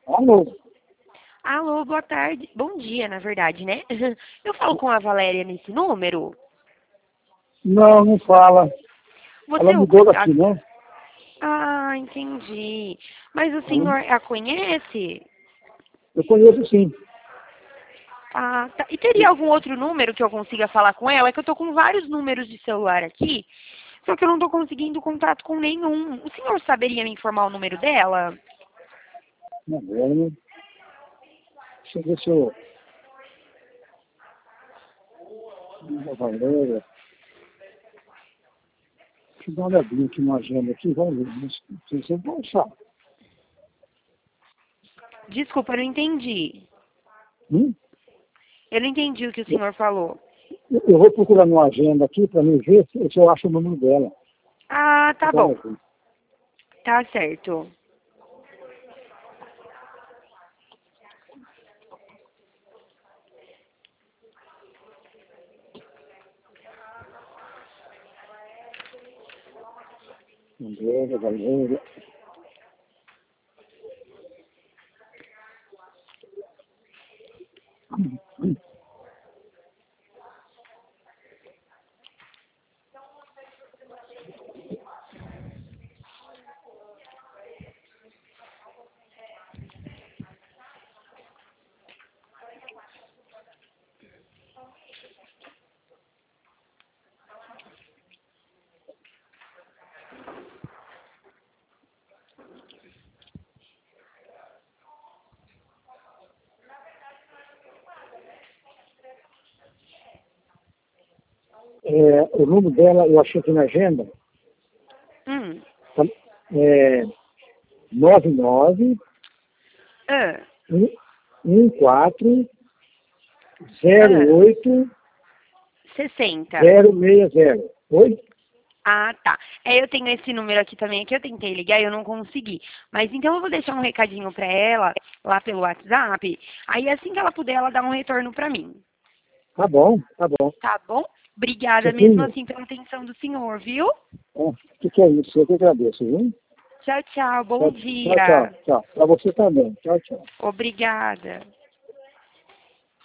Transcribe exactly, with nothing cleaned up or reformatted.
Alô? Alô, boa tarde. Bom dia, na verdade, né? Eu falo com a Valéria nesse número. Não, não fala. Você Ela é o mudou daqui, cuidado. né? Ah, entendi. Mas o Ela- senhor a conhece? Eu conheço sim. Ah, tá. E teria algum outro número que eu consiga falar com ela? É que eu tô com vários números de celular aqui, só que eu não tô conseguindo contato com nenhum. O senhor saberia me informar o número dela? Não, ela não- Deixa eu ver se eu... A Valéria. Deixa eu dar uma olhadinha aqui na agenda aqui, vamos ver. Mas não sei se eu vou achar. Desculpa, eu não entendi. Hum? Eu não entendi o que o senhor falou. Eu, eu vou procurar numa agenda aqui para me ver se, se eu acho o número dela. Ah, tá Espera bom. aqui. Tá certo. Valéria, Valéria. Hum, hum. É, o número dela, eu achei aqui na agenda, Hum. tá? É nove nove Ah, um quatro ah. zero oito sessenta. zero seis zero. Oi? Ah, tá. É, eu tenho esse número aqui também, que eu tentei ligar e eu não consegui. Mas então eu vou deixar um recadinho pra ela, lá pelo WhatsApp. Aí assim que ela puder, ela dá um retorno pra mim. Tá bom, tá bom. Tá bom? Obrigada mesmo Cecinha, assim pela atenção do senhor, viu? o que, que é isso? Eu que agradeço, viu? Tchau, tchau. Bom Tchau, tchau, tchau. dia. Tchau. Para você também. Tchau, tchau. Obrigada.